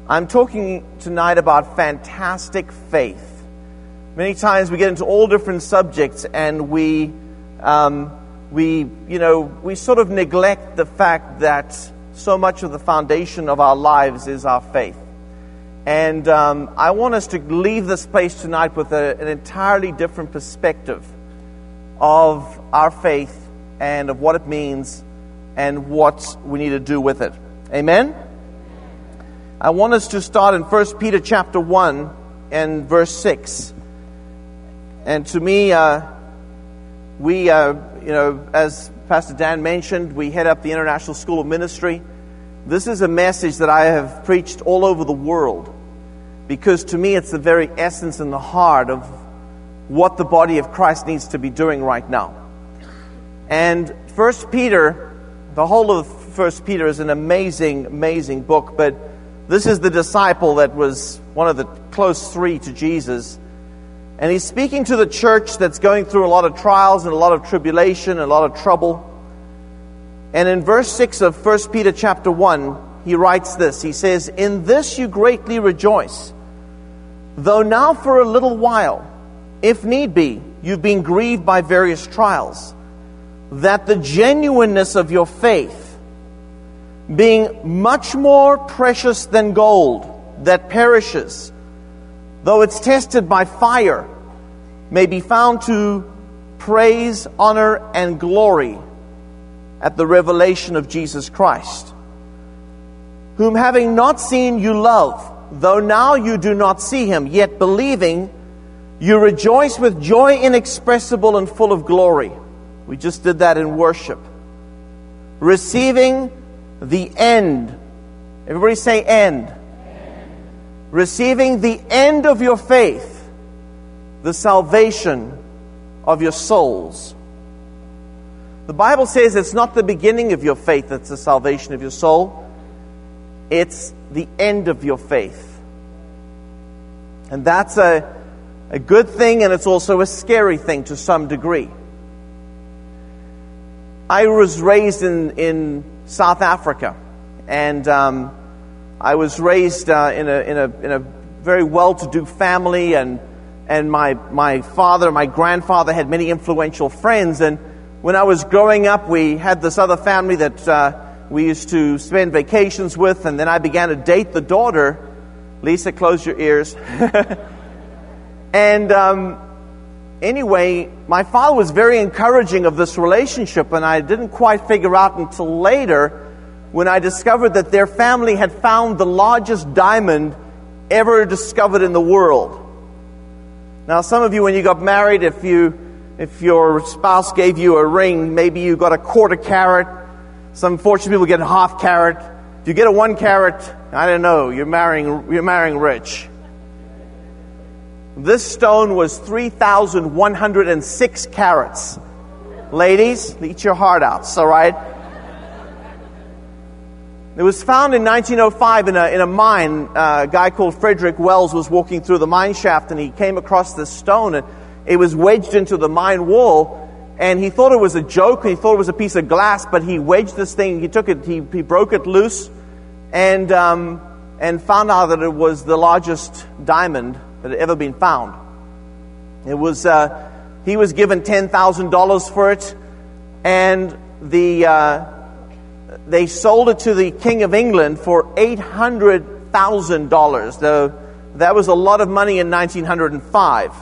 I'm talking tonight about fantastic faith. Many times we get into all different subjects and we sort of neglect the fact that so much of the foundation of our lives is our faith. And I want us to leave this place tonight with an entirely different perspective of our faith and of what it means and what we need to do with it. Amen? I want us to start in 1 Peter chapter 1 and verse 6. And to me, as Pastor Dan mentioned, we head up the International School of Ministry. This is a message that I have preached all over the world because to me it's the very essence and the heart of what the body of Christ needs to be doing right now. And 1 Peter, the whole of 1 Peter is an amazing, amazing book, but this is the disciple that was one of the close three to Jesus. And he's speaking to the church that's going through a lot of trials and a lot of tribulation and a lot of trouble. And in verse 6 of 1 Peter chapter 1, he writes this. He says, "In this you greatly rejoice, though now for a little while, if need be, you've been grieved by various trials, that the genuineness of your faith, being much more precious than gold that perishes, though it's tested by fire, may be found to praise, honor, and glory at the revelation of Jesus Christ, whom having not seen you love, though now you do not see him, yet believing, you rejoice with joy inexpressible and full of glory." We just did that in worship. "Receiving the end." Everybody say end. "Receiving the end of your faith, the salvation of your souls." The Bible says it's not the beginning of your faith that's the salvation of your soul. It's the end of your faith. And that's a good thing, and it's also a scary thing to some degree. I was raised in South Africa, and I was raised in a very well-to-do family, and my father, my grandfather had many influential friends, and when I was growing up, we had this other family that we used to spend vacations with, and then I began to date the daughter. Lisa, close your ears. And anyway, my father was very encouraging of this relationship, and I didn't quite figure out until later when I discovered that their family had found the largest diamond ever discovered in the world. Now, some of you, when you got married, if your spouse gave you a ring, maybe you got a quarter carat. Some fortunate people get a half carat. If you get a 1 carat, I don't know, you're marrying rich. This stone was 3,106 carats. Ladies, eat your heart out, all right? It was found in 1905 in a mine. A guy called Frederick Wells was walking through the mine shaft, and he came across this stone, and it was wedged into the mine wall, and he thought it was a joke. He thought it was a piece of glass, but he wedged this thing. He took it. He broke it loose, and found out that it was the largest diamond that had ever been found. It was. He was given $10,000 for it, and they sold it to the King of England for $800,000. Though that was a lot of money in 1905.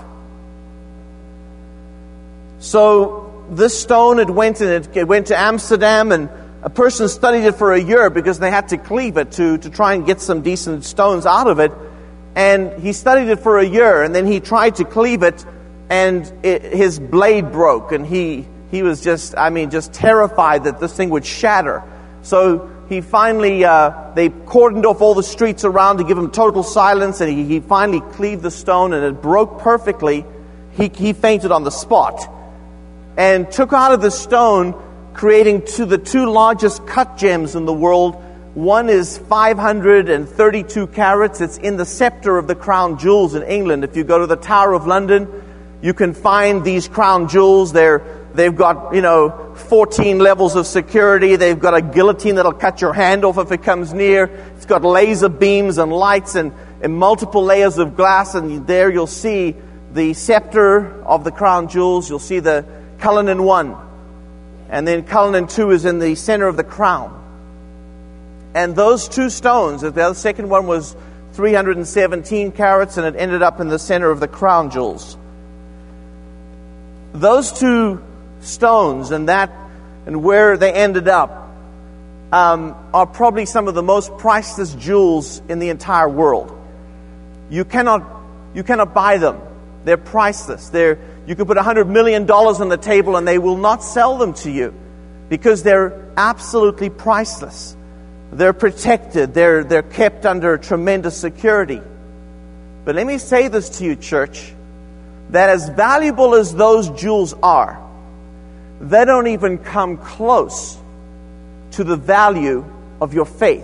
So this stone, it went to Amsterdam, and a person studied it for a year because they had to cleave it to try and get some decent stones out of it. And he studied it for a year, and then he tried to cleave it, and his blade broke, and he was just terrified that this thing would shatter. So he finally, they cordoned off all the streets around to give him total silence, and he finally cleaved the stone, and it broke perfectly. He fainted on the spot, and took out of the stone, creating the two largest cut gems in the world. One is 532 carats. It's in the scepter of the crown jewels in England. If you go to the Tower of London, you can find these crown jewels. They're they've got, 14 levels of security. They've got a guillotine that'll cut your hand off if it comes near. It's got laser beams and lights and multiple layers of glass. And there you'll see the scepter of the crown jewels. You'll see the Cullinan 1. And then Cullinan 2 is in the center of the crown. And those two stones, the second one was 317 carats, and it ended up in the center of the crown jewels. Those two stones and where they ended up are probably some of the most priceless jewels in the entire world. You cannot buy them. They're priceless. You could put $100 million on the table and they will not sell them to you because they're absolutely priceless. They're protected. They're kept under tremendous security. But let me say this to you, church, that as valuable as those jewels are, they don't even come close to the value of your faith.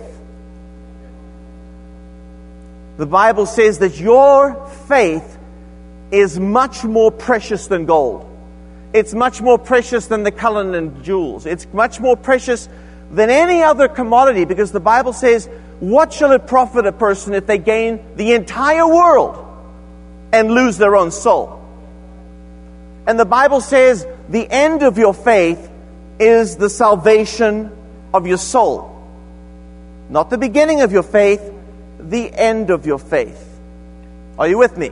The Bible says that your faith is much more precious than gold. It's much more precious than the Cullinan jewels. It's much more precious than any other commodity, because the Bible says, what shall it profit a person if they gain the entire world and lose their own soul? And the Bible says the end of your faith is the salvation of your soul. Not the beginning of your faith, the end of your faith. Are you with me?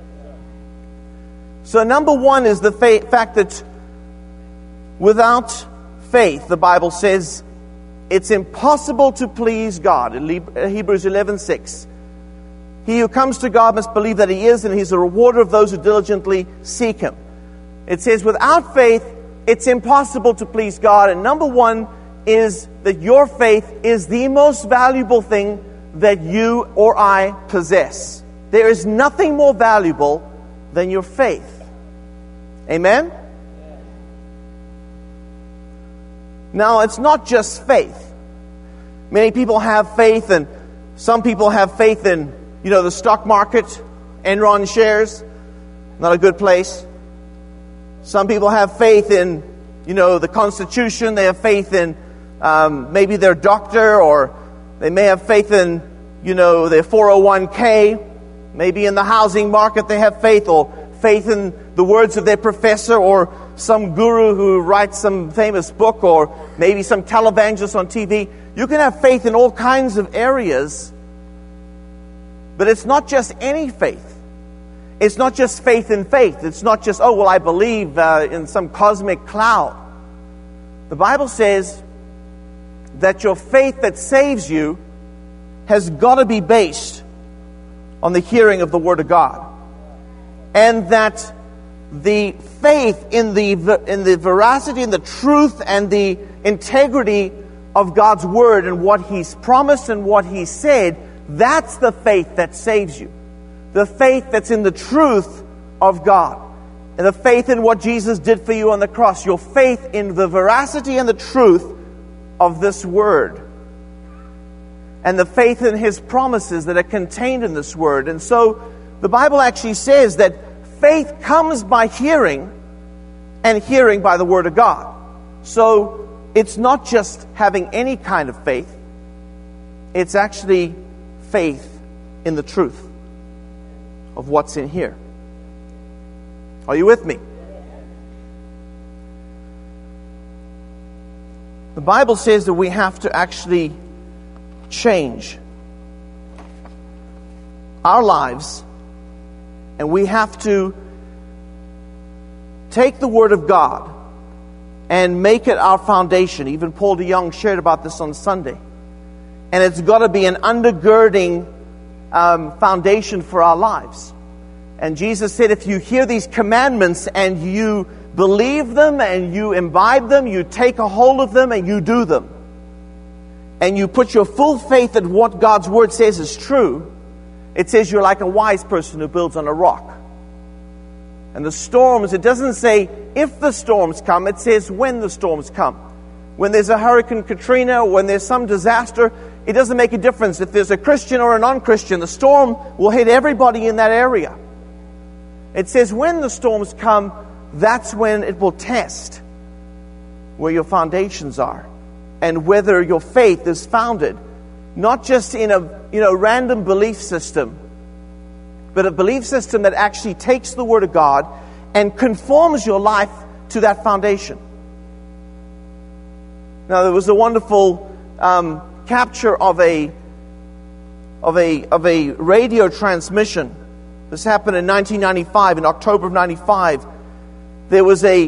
So number one is the fact that without faith, the Bible says, it's impossible to please God. In Hebrews 11:6. He who comes to God must believe that He is, and He's a rewarder of those who diligently seek Him. It says without faith, it's impossible to please God. And number one is that your faith is the most valuable thing that you or I possess. There is nothing more valuable than your faith. Amen? Now, it's not just faith. Many people have faith, and some people have faith in, the stock market, Enron shares, not a good place. Some people have faith in, the Constitution. They have faith in maybe their doctor, or they may have faith in, their 401k. Maybe in the housing market they have faith, or faith in the words of their professor, or some guru who writes some famous book, or maybe some televangelist on TV. You can have faith in all kinds of areas, but it's not just any faith. It's not just faith in faith. It's not just, I believe in some cosmic cloud. The Bible says that your faith that saves you has got to be based on the hearing of the Word of God. And that the faith in the veracity and the truth and the integrity of God's Word and what He's promised and what He said, that's the faith that saves you. The faith that's in the truth of God. And the faith in what Jesus did for you on the cross. Your faith in the veracity and the truth of this Word. And the faith in His promises that are contained in this Word. And so the Bible actually says that faith comes by hearing, and hearing by the Word of God. So it's not just having any kind of faith. It's actually faith in the truth of what's in here. Are you with me? The Bible says that we have to actually change our lives, and we have to take the Word of God and make it our foundation. Even Paul DeYoung shared about this on Sunday. And it's got to be an undergirding foundation for our lives. And Jesus said, if you hear these commandments and you believe them and you imbibe them, you take a hold of them and you do them, and you put your full faith that what God's Word says is true, it says you're like a wise person who builds on a rock. And the storms, it doesn't say if the storms come, it says when the storms come. When there's a Hurricane Katrina, or when there's some disaster, it doesn't make a difference. If there's a Christian or a non-Christian, the storm will hit everybody in that area. It says when the storms come, that's when it will test where your foundations are and whether your faith is founded not just in a random belief system, but a belief system that actually takes the Word of God and conforms your life to that foundation. Now, there was a wonderful capture of a radio transmission. This happened in 1995, in October of 95. There was a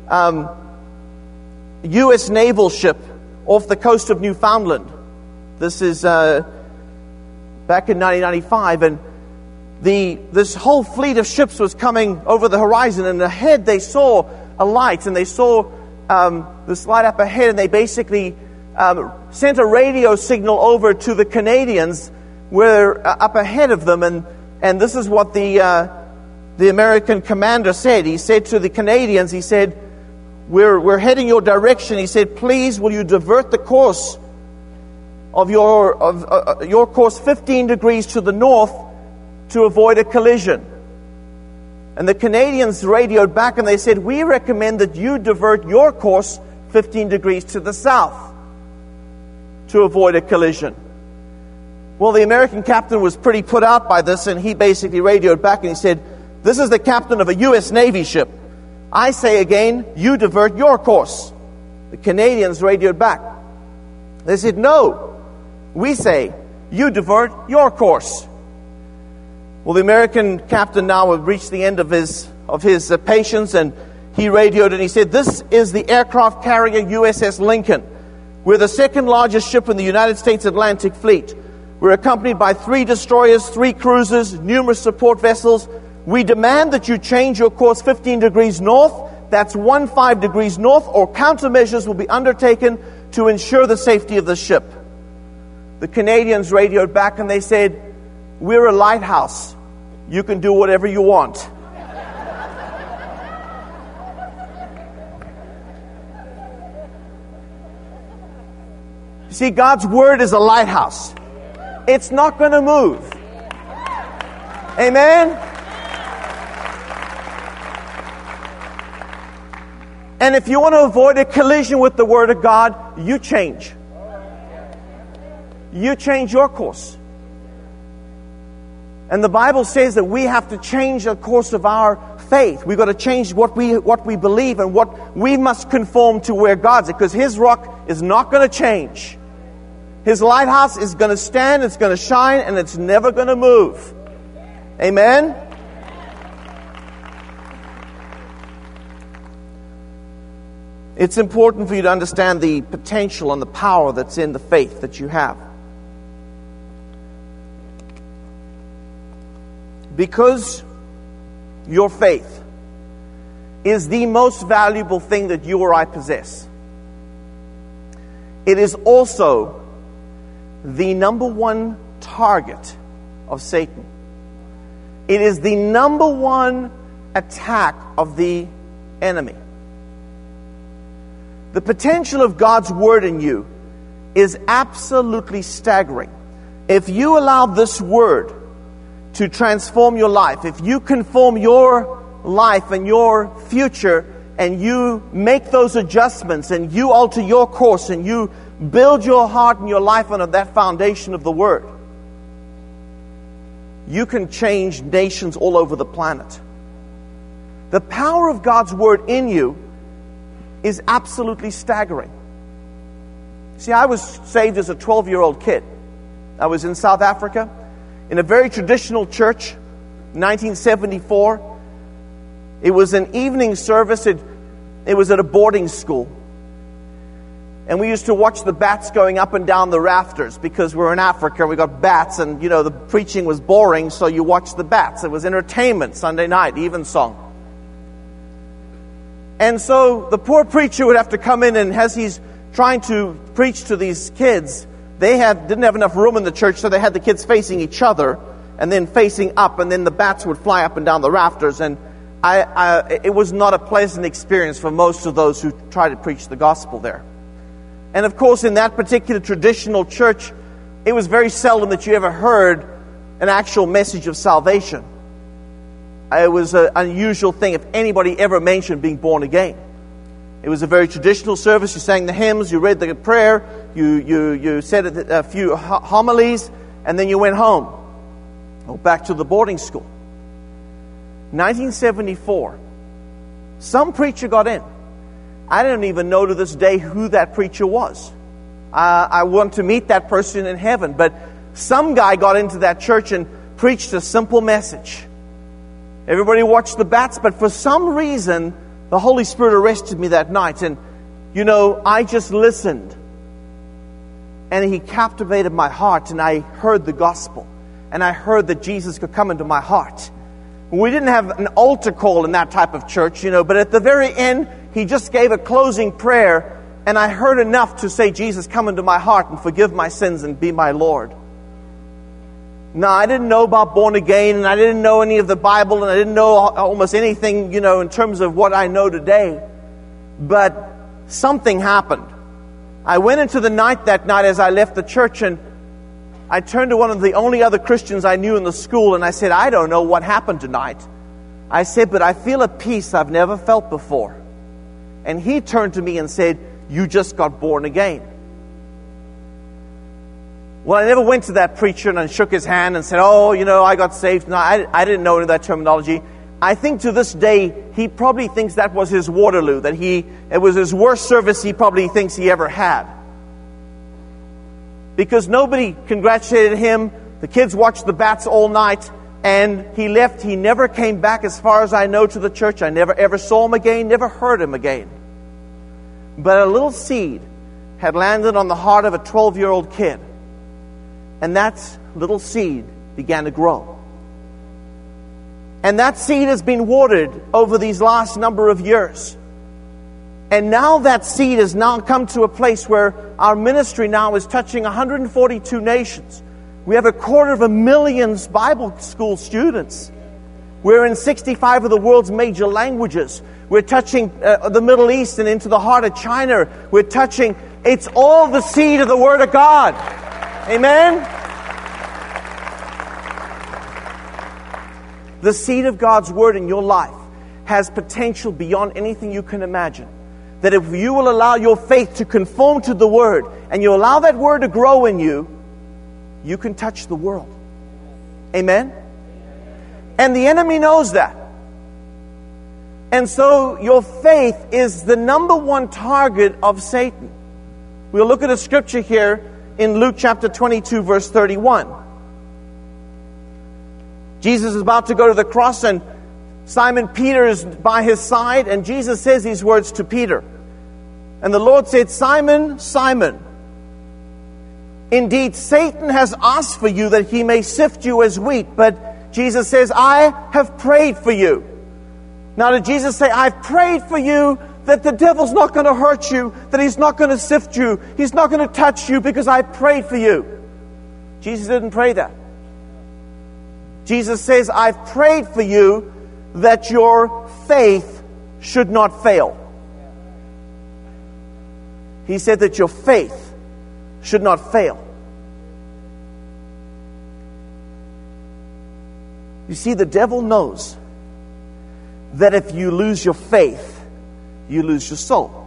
U.S. naval ship off the coast of Newfoundland. This is back in 1995, and this whole fleet of ships was coming over the horizon, and ahead they saw a light, and they saw this light up ahead, and they basically sent a radio signal over to the Canadians where up ahead of them, and this is what the American commander said. He said to the Canadians, he said, we're heading your direction. He said, please, will you divert the course of your course 15 degrees to the north to avoid a collision. And the Canadians radioed back and they said, we recommend that you divert your course 15 degrees to the south to avoid a collision. Well, the American captain was pretty put out by this, and he basically radioed back and he said, this is the captain of a U.S. Navy ship. I say again, you divert your course. The Canadians radioed back. They said, no, we say, you divert your course. Well, the American captain now had reached the end of his patience, and he radioed and he said, this is the aircraft carrier USS Lincoln. We're the second largest ship in the United States Atlantic Fleet. We're accompanied by 3 destroyers, 3 cruisers, numerous support vessels. We demand that you change your course 15 degrees north, that's 15 degrees north, or countermeasures will be undertaken to ensure the safety of the ship. The Canadians radioed back and they said, we're a lighthouse. You can do whatever you want. You see, God's Word is a lighthouse. It's not going to move. Amen? And if you want to avoid a collision with the Word of God, you change. You change your course. And the Bible says that we have to change the course of our faith. We've got to change what we believe and what we must conform to where God's at. Because His rock is not going to change. His lighthouse is going to stand, it's going to shine, and it's never going to move. Amen? It's important for you to understand the potential and the power that's in the faith that you have. Because your faith is the most valuable thing that you or I possess, it is also the number one target of Satan. It is the number one attack of the enemy. The potential of God's Word in you is absolutely staggering. If you allow this Word to transform your life, if you conform your life and your future, and you make those adjustments, and you alter your course, and you build your heart and your life on that foundation of the Word, you can change nations all over the planet. The power of God's Word in you is absolutely staggering. See, I was saved as a 12-year-old kid. I was in South Africa in a very traditional church, 1974. It was an evening service. It was at a boarding school. And we used to watch the bats going up and down the rafters because we're in Africa. We got bats, and the preaching was boring, so you watched the bats. It was entertainment, Sunday night, evensong. And so the poor preacher would have to come in, and as he's trying to preach to these kids, they didn't have enough room in the church, so they had the kids facing each other and then facing up, and then the bats would fly up and down the rafters. And it was not a pleasant experience for most of those who tried to preach the gospel there. And of course, in that particular traditional church, it was very seldom that you ever heard an actual message of salvation. it was an unusual thing if anybody ever mentioned being born again. It was a very traditional service. You sang the hymns, you read the prayer, you said a few homilies, and then you went home or back to the boarding school. 1974, some preacher got in. I don't even know to this day who that preacher was. I want to meet that person in heaven, but some guy got into that church and preached a simple message. Everybody watched the bats, but for some reason, the Holy Spirit arrested me that night. And, I just listened. And He captivated my heart, and I heard the gospel. And I heard that Jesus could come into my heart. We didn't have an altar call in that type of church, but at the very end, He just gave a closing prayer. And I heard enough to say, Jesus, come into my heart and forgive my sins and be my Lord. Now, I didn't know about born again, and I didn't know any of the Bible, and I didn't know almost anything, in terms of what I know today. But something happened. I went into the night that night as I left the church, and I turned to one of the only other Christians I knew in the school, and I said, I don't know what happened tonight. I said, but I feel a peace I've never felt before. And he turned to me and said, you just got born again. Well, I never went to that preacher and shook his hand and said, I got saved. No, I didn't know any of that terminology. I think to this day, he probably thinks that was his Waterloo, that it was his worst service he probably thinks he ever had. Because nobody congratulated him. The kids watched the bats all night, and he left. He never came back, as far as I know, to the church. I never ever saw him again, never heard him again. But a little seed had landed on the heart of a 12-year-old kid. And that little seed began to grow. And that seed has been watered over these last number of years. And now that seed has now come to a place where our ministry now is touching 142 nations. We have 250,000 Bible school students. We're in 65 of the world's major languages. We're touching the Middle East and into the heart of China. It's all the seed of the Word of God. Amen? The seed of God's Word in your life has potential beyond anything you can imagine. That if you will allow your faith to conform to the Word, and you allow that Word to grow in you, you can touch the world. Amen? And the enemy knows that. And so your faith is the number one target of Satan. We'll look at a scripture here in Luke chapter 22, verse 31. Jesus is about to go to the cross, and Simon Peter is by his side, and Jesus says these words to Peter. And the Lord said, Simon, Simon, indeed Satan has asked for you that he may sift you as wheat, but Jesus says, I have prayed for you. Now did Jesus say, I've prayed for you that the devil's not going to hurt you, that he's not going to sift you, he's not going to touch you because I prayed for you? Jesus didn't pray that. Jesus says, I've prayed for you that your faith should not fail. He said that your faith should not fail. You see, the devil knows that if you lose your faith, you lose your soul.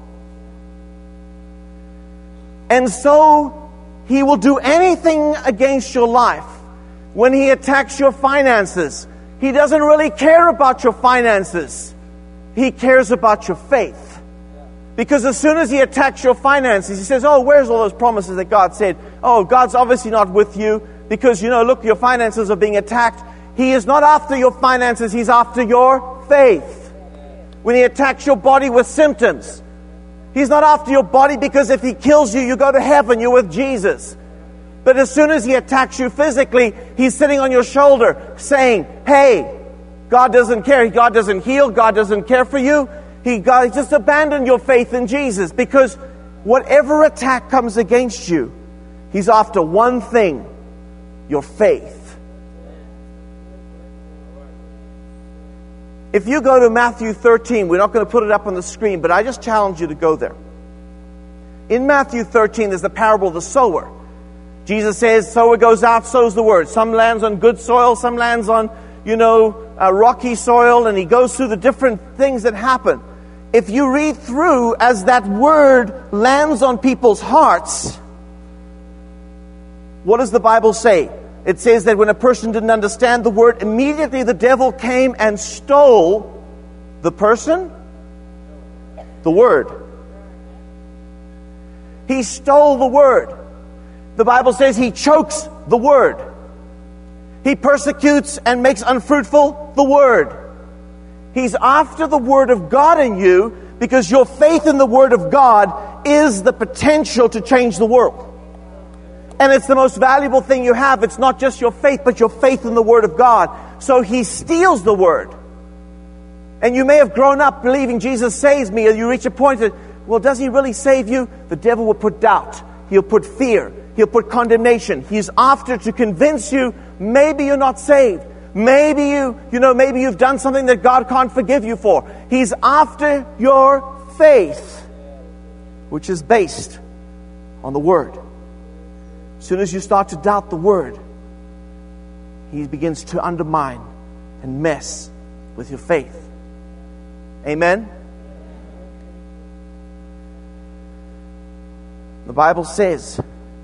And so he will do anything against your life. When he attacks your finances, he doesn't really care about your finances. He cares about your faith. Because as soon as he attacks your finances, he says, where's all those promises that God said? God's obviously not with you because, look, your finances are being attacked. He is not after your finances, he's after your faith. When he attacks your body with symptoms, he's not after your body because if he kills you, you go to heaven, you're with Jesus. But as soon as he attacks you physically, he's sitting on your shoulder saying, hey, God doesn't care. God doesn't heal. God doesn't care for you. God just abandon your faith in Jesus, because whatever attack comes against you, he's after one thing, your faith. If you go to Matthew 13, we're not going to put it up on the screen, but I just challenge you to go there. In Matthew 13, there's the parable of the sower. Jesus says, sower goes out, sows the word. Some lands on good soil, some lands on, rocky soil, and he goes through the different things that happen. If you read through as that word lands on people's hearts, what does the Bible say? It says that when a person didn't understand the word, immediately the devil came and stole the person, the word. He stole the word. The Bible says he chokes the word. He persecutes and makes unfruitful the word. He's after the word of God in you because your faith in the word of God is the potential to change the world. And it's the most valuable thing you have. It's not just your faith, but your faith in the word of God. So he steals the word. And you may have grown up believing Jesus saves me, and you reach a point that, well, does he really save you? The devil will put doubt. He'll put fear. He'll put condemnation. He's after to convince you maybe you're not saved. Maybe maybe you've done something that God can't forgive you for. He's after your faith, which is based on the word. As soon as you start to doubt the word, he begins to undermine and mess with your faith. Amen? The Bible says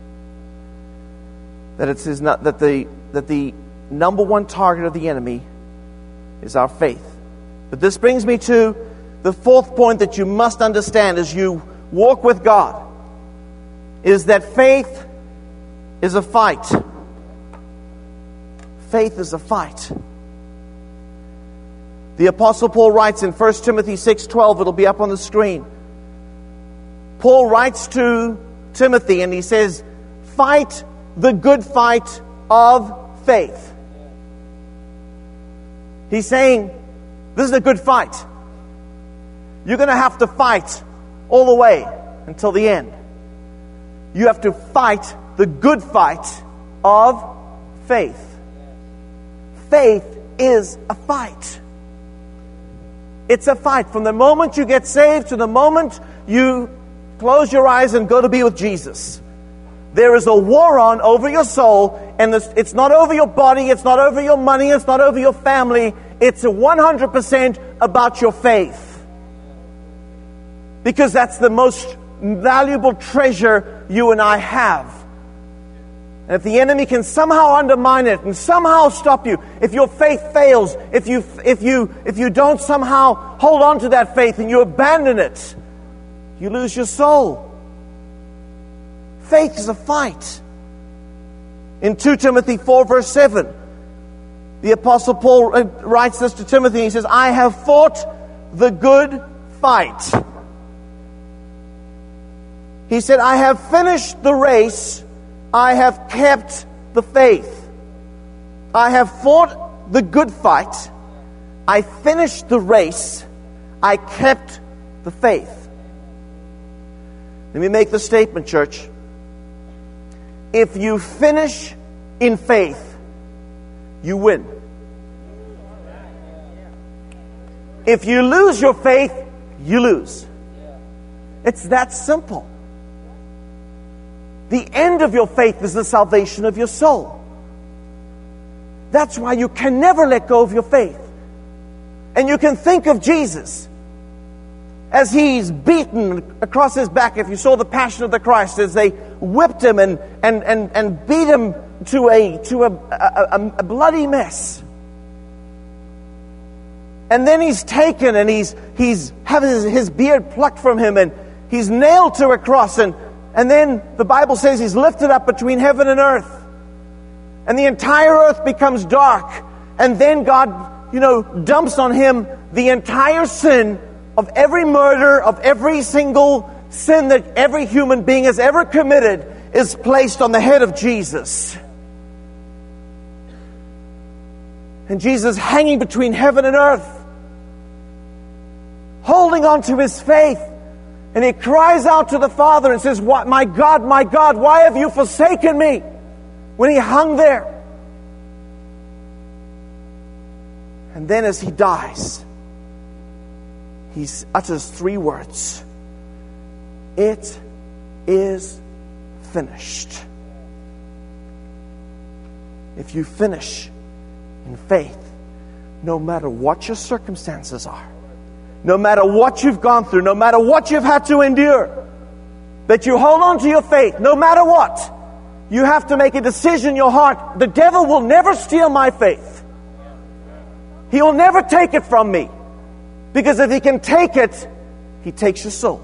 that it says not that the number one target of the enemy is our faith. But this brings me to the fourth point that you must understand as you walk with God, is that faith is a fight. Faith is a fight. The Apostle Paul writes in 1 Timothy 6:12, it'll be up on the screen. Paul writes to Timothy and he says, fight the good fight of faith. He's saying, this is a good fight. You're going to have to fight all the way until the end. You have to fight the good fight of faith. Faith is a fight. It's a fight. From the moment you get saved to the moment you close your eyes and go to be with Jesus, there is a war on over your soul, and it's not over your body, it's not over your money, it's not over your family. It's 100% about your faith. Because that's the most valuable treasure you and I have. And if the enemy can somehow undermine it and somehow stop you, if your faith fails, if you don't somehow hold on to that faith and you abandon it, you lose your soul. Faith is a fight. In 2 Timothy 4 verse 7, the Apostle Paul writes this to Timothy. He says, I have fought the good fight. He said, I have finished the race. I have kept the faith. I have fought the good fight. I finished the race. I kept the faith. Let me make the statement, church. If you finish in faith, you win. If you lose your faith, you lose. It's that simple. The end of your faith is the salvation of your soul. That's why you can never let go of your faith. And you can think of Jesus as he's beaten across his back. If you saw the Passion of the Christ, as they whipped him and beat him to a bloody mess. And then he's taken and he's having his beard plucked from him and he's nailed to a cross, and then the Bible says he's lifted up between heaven and earth. And the entire earth becomes dark. And then God, dumps on him the entire sin of every murder, of every single sin that every human being has ever committed is placed on the head of Jesus. And Jesus hanging between heaven and earth, holding on to his faith. And he cries out to the Father and says, my God, why have you forsaken me?" When he hung there. And then as he dies, he utters 3 words. It is finished. If you finish in faith, no matter what your circumstances are, no matter what you've gone through, no matter what you've had to endure, that you hold on to your faith, no matter what. You have to make a decision in your heart. The devil will never steal my faith. He will never take it from me. Because if he can take it, he takes your soul.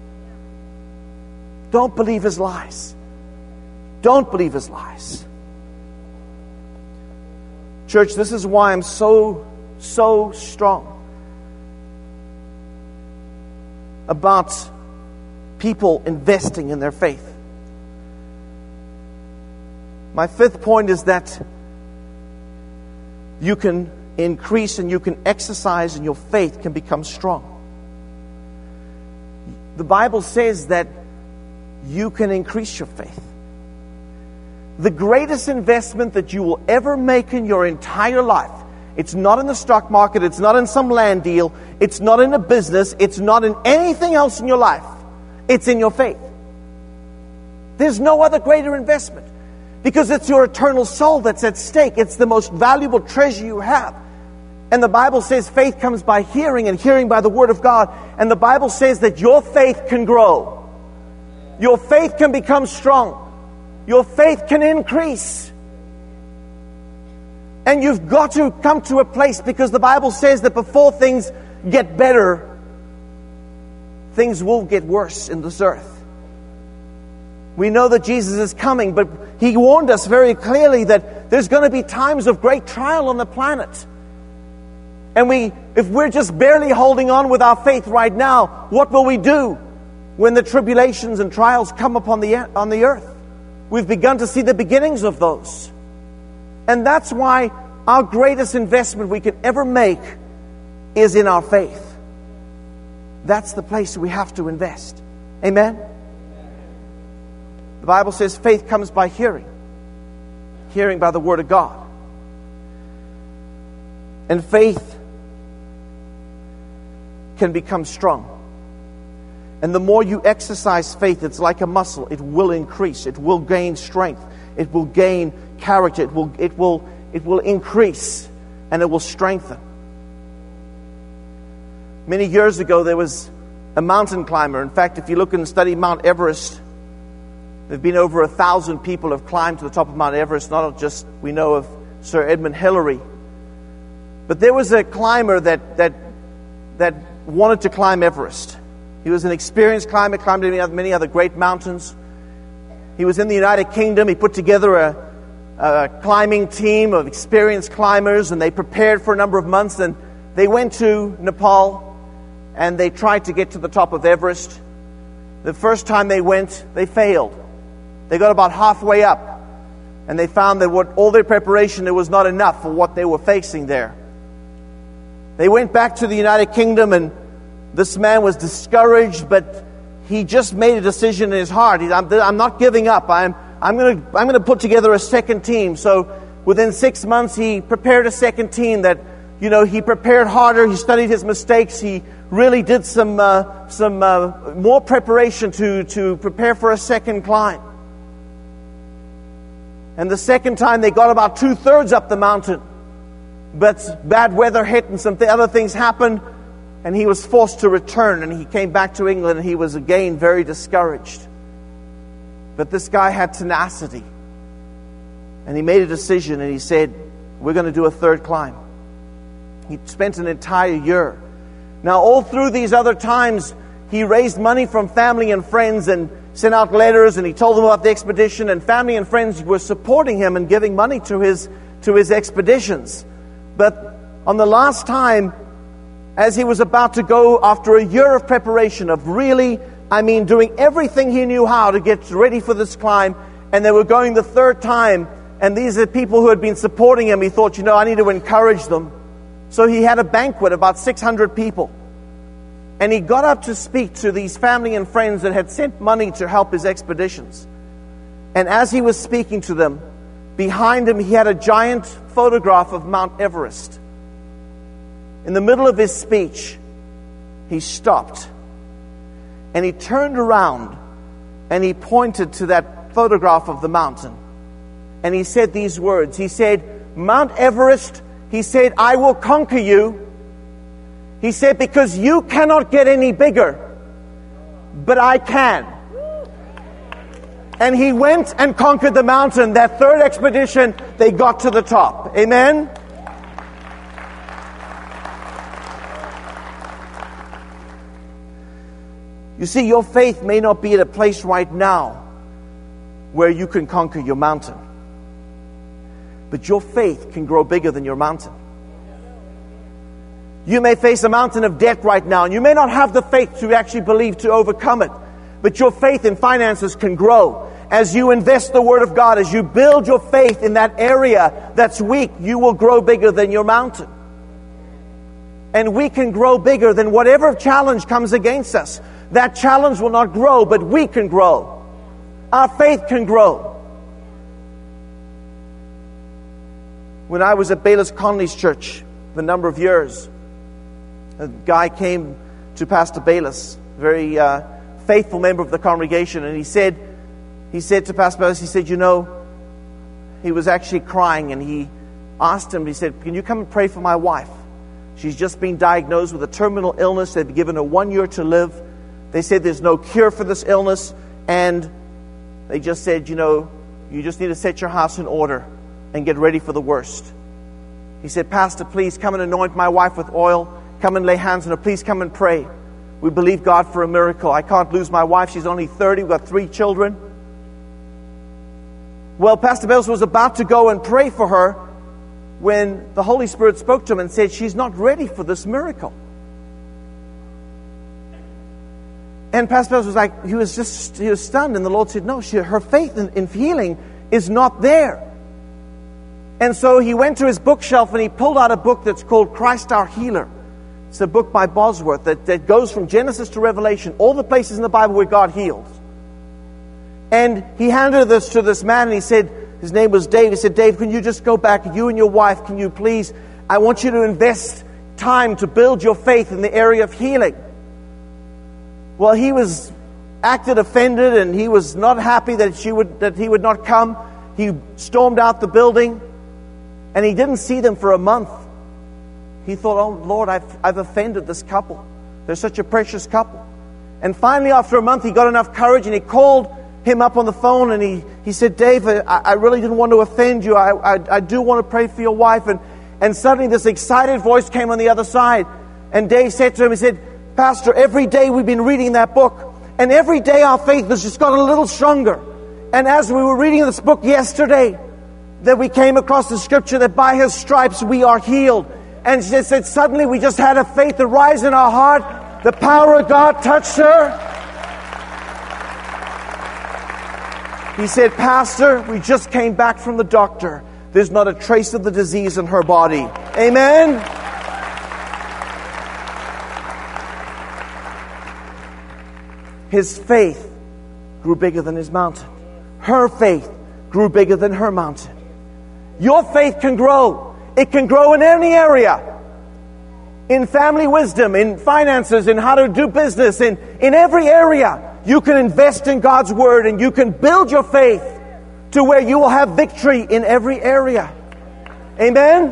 Don't believe his lies. Don't believe his lies. Church, this is why I'm so strong about people investing in their faith. My fifth point is that you can increase and you can exercise and your faith can become strong. The Bible says that you can increase your faith. The greatest investment that you will ever make in your entire life, it's not in the stock market, it's not in some land deal, it's not in a business, it's not in anything else in your life. It's in your faith. There's no other greater investment. Because it's your eternal soul that's at stake. It's the most valuable treasure you have. And the Bible says faith comes by hearing, and hearing by the Word of God. And the Bible says that your faith can grow. Your faith can become strong. Your faith can increase. And you've got to come to a place, because the Bible says that before things get better, things will get worse in this earth. We know that Jesus is coming, but He warned us very clearly that there's going to be times of great trial on the planet. And if we're just barely holding on with our faith right now, what will we do when the tribulations and trials come upon on the earth? We've begun to see the beginnings of those. And that's why our greatest investment we can ever make is in our faith. That's the place we have to invest. Amen? The Bible says faith comes by hearing. Hearing by the Word of God. And faith can become strong. And the more you exercise faith, it's like a muscle. It will increase. It will gain strength. It will gain character. It will increase. And it will strengthen. Many years ago, there was a mountain climber. In fact, if you look and study Mount Everest, there have been over 1,000 people have climbed to the top of Mount Everest. Not just, we know of Sir Edmund Hillary. But there was a climber that wanted to climb Everest. He was an experienced climber, climbed many other great mountains. He was in the United Kingdom. He put together a climbing team of experienced climbers, and they prepared for a number of months. And they went to Nepal, and they tried to get to the top of Everest. The first time they went, they failed. They got about halfway up, and they found that all their preparation, it was not enough for what they were facing there. They went back to the United Kingdom, and this man was discouraged, but he just made a decision in his heart. I'm not giving up. I'm going to put together a second team. So within 6 months, he prepared a second team that, he prepared harder. He studied his mistakes. He really did some more preparation to prepare for a second climb. And the second time, they got about 2/3 up the mountain. But bad weather hit and some other things happened. And he was forced to return. And he came back to England, and he was again very discouraged. But this guy had tenacity. And he made a decision, and he said, we're going to do a third climb. He spent an entire year. Now, all through these other times, he raised money from family and friends and sent out letters, and he told them about the expedition, and family and friends were supporting him and giving money to his expeditions. But on the last time, as he was about to go after a year of preparation, of really, doing everything he knew how to get ready for this climb, and they were going the third time, and these are people who had been supporting him. He thought, I need to encourage them. So he had a banquet, about 600 people. And he got up to speak to these family and friends that had sent money to help his expeditions. And as he was speaking to them, behind him he had a giant photograph of Mount Everest. In the middle of his speech, he stopped. And he turned around and he pointed to that photograph of the mountain. And he said these words. He said, Mount Everest He said, I will conquer you. He said, because you cannot get any bigger, but I can. And he went and conquered the mountain. That third expedition, they got to the top. Amen? You see, your faith may not be at a place right now where you can conquer your mountain. But your faith can grow bigger than your mountain. You may face a mountain of debt right now, and you may not have the faith to actually believe to overcome it. But your faith in finances can grow. As you invest the Word of God, as you build your faith in that area that's weak, you will grow bigger than your mountain. And we can grow bigger than whatever challenge comes against us. That challenge will not grow, but we can grow. Our faith can grow. When I was at Bayless Conley's church for a number of years, a guy came to Pastor Bayless, a very faithful member of the congregation, and he said to Pastor Bayless, he said, you know, he was actually crying, and he asked him, he said, can you come and pray for my wife? She's just been diagnosed with a terminal illness. They've given her 1 year to live. They said there's no cure for this illness, and they just said, you know, you just need to set your house in order and get ready for the worst. He said, Pastor, please come and anoint my wife with oil. Come and lay hands on her. Please come and pray. We believe God for a miracle. I can't lose my wife. She's only 30. We've got 3 children. Well, Pastor Bayless was about to go and pray for her when the Holy Spirit spoke to him and said, she's not ready for this miracle. And Pastor Bayless was like, he was stunned. And the Lord said, no, her faith in healing is not there. And so he went to his bookshelf and he pulled out a book that's called Christ Our Healer. It's a book by Bosworth that goes from Genesis to Revelation, all the places in the Bible where God heals. And he handed this to this man and he said, his name was Dave. He said, Dave, can you just go back, you and your wife, can you please, I want you to invest time to build your faith in the area of healing. Well, he acted offended and he was not happy that he would not come. He stormed out the building and he didn't see them for a month. He thought, oh Lord, I've offended this couple. They're such a precious couple. And finally, after a month, he got enough courage and he called him up on the phone and he said, Dave, I really didn't want to offend you. I do want to pray for your wife. And suddenly this excited voice came on the other side. And Dave said to him, he said, Pastor, every day we've been reading that book. And every day our faith has just gotten a little stronger. And as we were reading this book yesterday, that we came across the scripture that by His stripes we are healed. And she said, suddenly we just had a faith that rise in our heart. The power of God touched her. He said, Pastor, we just came back from the doctor. There's not a trace of the disease in her body. Amen? His faith grew bigger than his mountain. Her faith grew bigger than her mountain. Your faith can grow. It can grow in any area. In family wisdom, in finances, in how to do business, in every area. You can invest in God's Word and you can build your faith to where you will have victory in every area. Amen?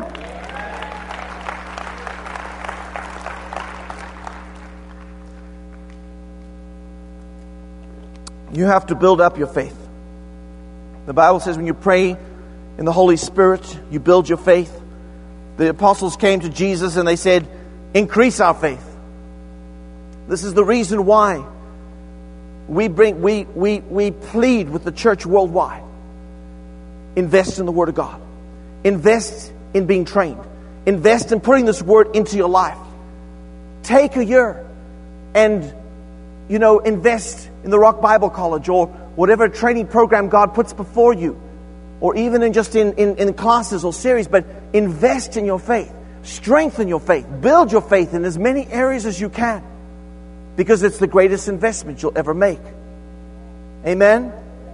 You have to build up your faith. The Bible says when you pray in the Holy Spirit, you build your faith. The apostles came to Jesus and they said, increase our faith. This is the reason why we plead with the church worldwide. Invest in the Word of God. Invest in being trained. Invest in putting this Word into your life. Take a year and, invest in the Rock Bible College or whatever training program God puts before you. Or even in classes or series. But invest in your faith. Strengthen your faith. Build your faith in as many areas as you can. Because it's the greatest investment you'll ever make. Amen?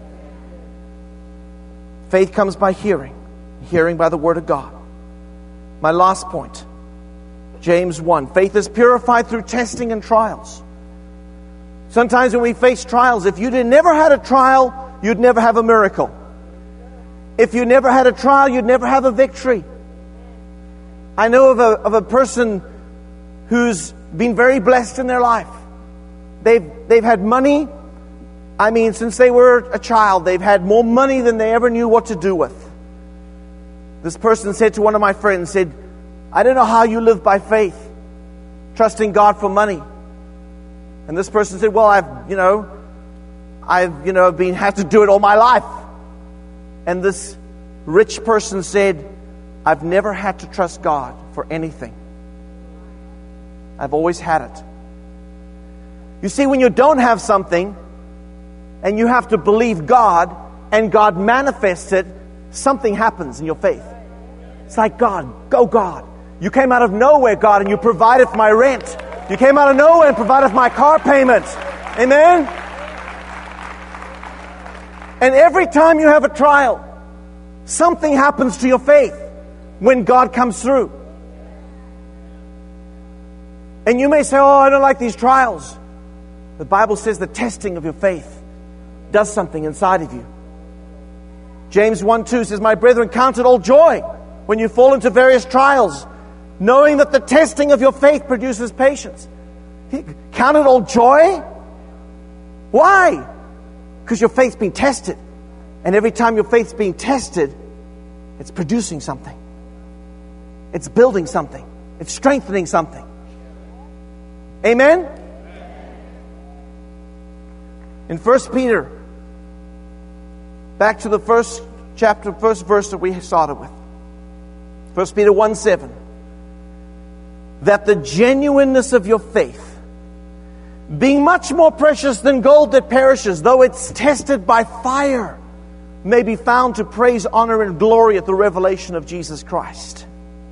Faith comes by hearing. Hearing by the Word of God. My last point. James 1. Faith is purified through testing and trials. Sometimes when we face trials, if you never had a trial, you'd never have a miracle. If you never had a trial, you'd never have a victory. I know of a person who's been very blessed in their life. They've had money. I mean, since they were a child, they've had more money than they ever knew what to do with. This person said to one of my friends, said, I don't know how you live by faith, trusting God for money. And this person said, well, I've had to do it all my life. And this rich person said, I've never had to trust God for anything. I've always had it. You see, when you don't have something and you have to believe God and God manifests it, something happens in your faith. It's like, God, go God. You came out of nowhere, God, and you provided for my rent. You came out of nowhere and provided for my car payment. Amen? And every time you have a trial, something happens to your faith when God comes through. And you may say, oh, I don't like these trials. The Bible says the testing of your faith does something inside of you. James 1:2 says, my brethren, count it all joy when you fall into various trials, knowing that the testing of your faith produces patience. Count it all joy? Why? Because your faith's being tested. And every time your faith's being tested, it's producing something. It's building something. It's strengthening something. Amen? In 1 Peter, back to the first chapter, first verse that we started with. 1 Peter 1:7. That the genuineness of your faith, being much more precious than gold that perishes, though it's tested by fire, may be found to praise, honor, and glory at the revelation of Jesus Christ.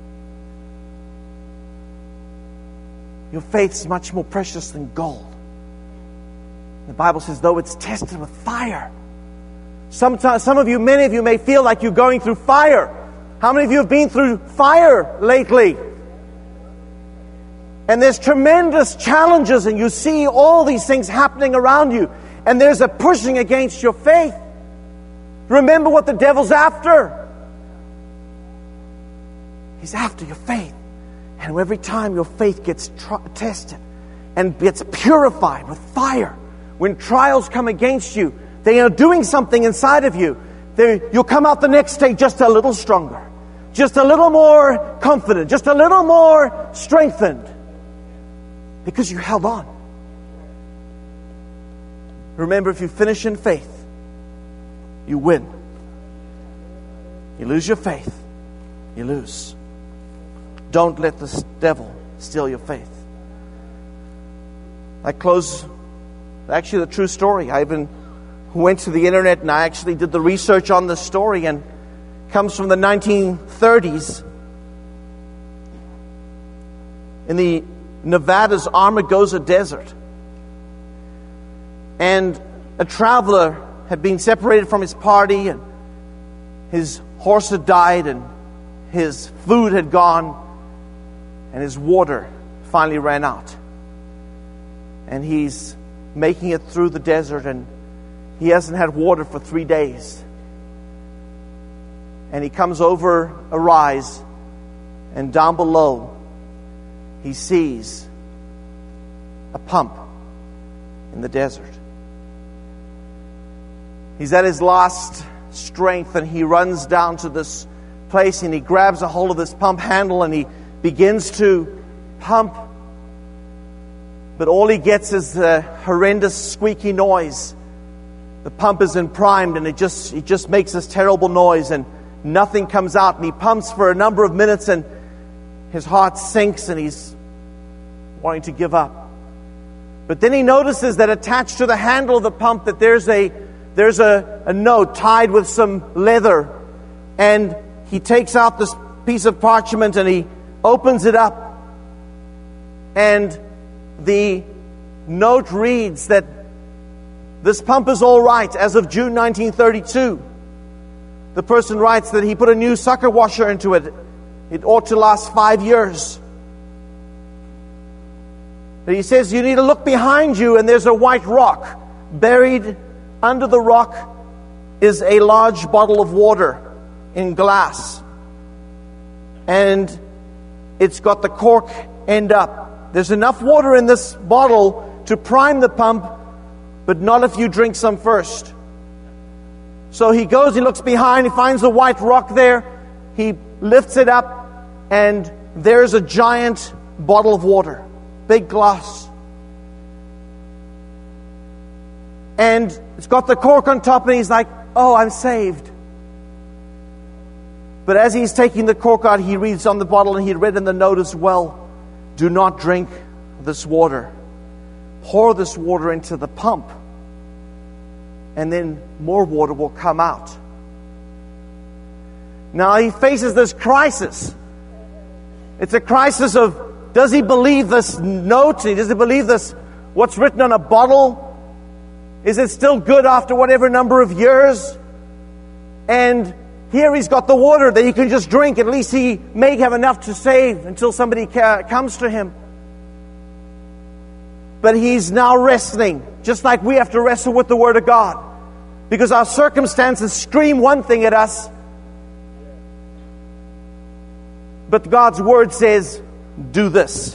Your faith's much more precious than gold. The Bible says, though it's tested with fire. Sometimes, many of you may feel like you're going through fire. How many of you have been through fire lately? And there's tremendous challenges, and you see all these things happening around you, and there's a pushing against your faith. Remember what the devil's after. He's after your faith. And every time your faith gets tested and gets purified with fire, when trials come against you, they are doing something inside of you. You'll come out the next day just a little stronger, just a little more confident, just a little more strengthened, because you held on. Remember, if you finish in faith, you win. You lose your faith, you lose. Don't let the devil steal your faith. I close, actually the true story. I even went to the internet and I actually did the research on this story, and it comes from the 1930s. In the Nevada's Armagosa Desert. And a traveler had been separated from his party, and his horse had died, and his food had gone, and his water finally ran out. And he's making it through the desert, and he hasn't had water for 3 days. And he comes over a rise, and down below he sees a pump in the desert. He's at his last strength, and he runs down to this place, and he grabs a hold of this pump handle, and he begins to pump. But all he gets is the horrendous squeaky noise. The pump isn't primed, and it just makes this terrible noise, and nothing comes out. And he pumps for a number of minutes, and his heart sinks, and he's wanting to give up. But then he notices that attached to the handle of the pump that there's a note tied with some leather. And he takes out this piece of parchment and he opens it up. And the note reads that this pump is all right as of June 1932. The person writes that he put a new sucker washer into it. It ought to last 5 years. But he says you need to look behind you, and there's a white rock. Buried under the rock is a large bottle of water in glass. And it's got the cork end up. There's enough water in this bottle to prime the pump, but not if you drink some first. So he goes, he looks behind, he finds the white rock there, he lifts it up, and there's a giant bottle of water, big glass. And it's got the cork on top, and he's like, oh, I'm saved. But as he's taking the cork out, he reads on the bottle, and he read in the note as well, do not drink this water. Pour this water into the pump, and then more water will come out. Now he faces this crisis. It's a crisis of, does he believe this note? Does he believe this, what's written on a bottle? Is it still good after whatever number of years? And here he's got the water that he can just drink. At least he may have enough to save until somebody comes to him. But he's now wrestling, just like we have to wrestle with the Word of God. Because our circumstances scream one thing at us, but God's Word says, do this.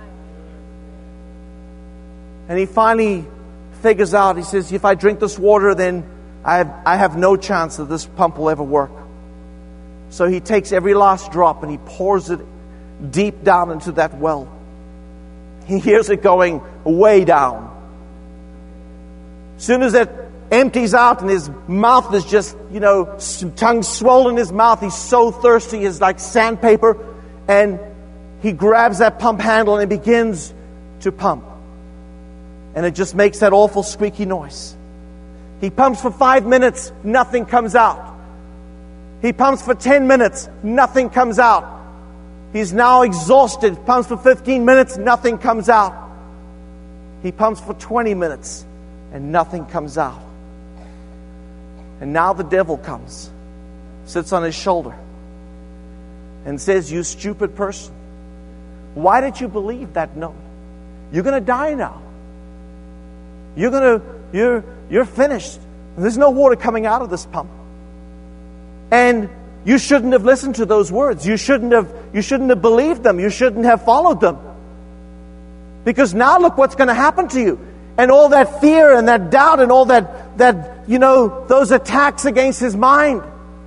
And he finally figures out, he says, if I drink this water, then I have no chance that this pump will ever work. So he takes every last drop and he pours it deep down into that well. He hears it going way down. As soon as it empties out and his mouth is just, tongue swollen in his mouth, he's so thirsty, it's like sandpaper, and he grabs that pump handle and begins to pump. And it just makes that awful squeaky noise. He pumps for 5 minutes, nothing comes out. He pumps for 10 minutes, nothing comes out. He's now exhausted, pumps for 15 minutes, nothing comes out. He pumps for 20 minutes, and nothing comes out. And now the devil comes, sits on his shoulder, and says, you stupid person, why did you believe that note? You're going to die now. You're finished. There's no water coming out of this pump. And you shouldn't have listened to those words. You shouldn't have believed them. You shouldn't have followed them. Because now look what's going to happen to you. And all that fear and that doubt and all that those attacks against his mind.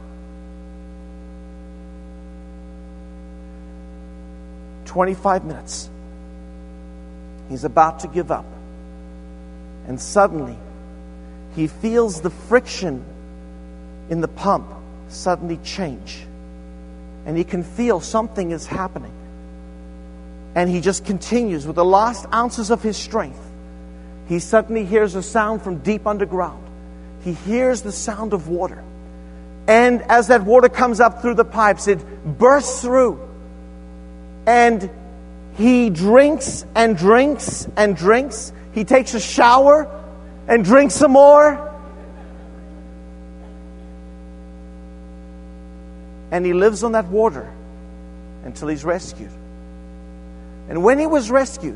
"25 minutes. He's about to give up. And suddenly, he feels the friction in the pump suddenly change. And he can feel something is happening. And he just continues with the last ounces of his strength. He suddenly hears a sound from deep underground. He hears the sound of water. And as that water comes up through the pipes, it bursts through. And he drinks and drinks and drinks. He takes a shower and drinks some more. And he lives on that water until he's rescued. And when he was rescued,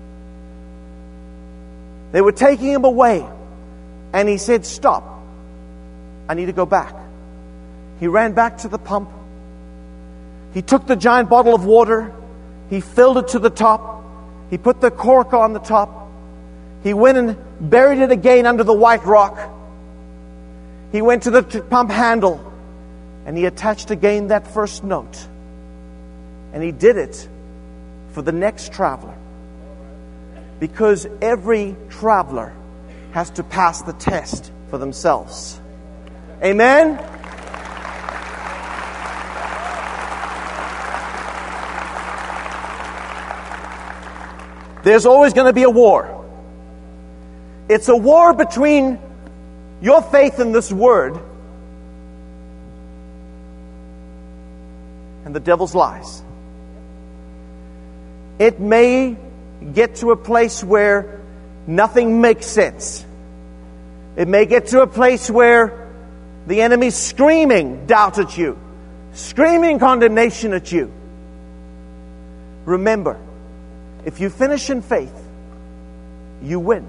they were taking him away. And he said, stop. I need to go back. He ran back to the pump. He took the giant bottle of water. He filled it to the top. He put the cork on the top. He went and buried it again under the white rock. He went to the pump handle and he attached again that first note. And he did it for the next traveler. Because every traveler has to pass the test for themselves. Amen? There's always going to be a war. It's a war between your faith in this word and the devil's lies. It may get to a place where nothing makes sense. It may get to a place where the enemy's screaming doubt at you, screaming condemnation at you. Remember, if you finish in faith, you win.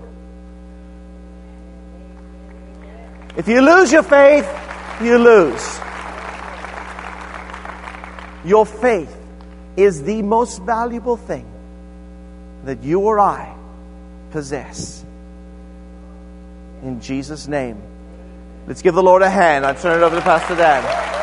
If you lose your faith, you lose. Your faith is the most valuable thing that you or I possess. In Jesus' name. Let's give the Lord a hand. I turn it over to Pastor Dan.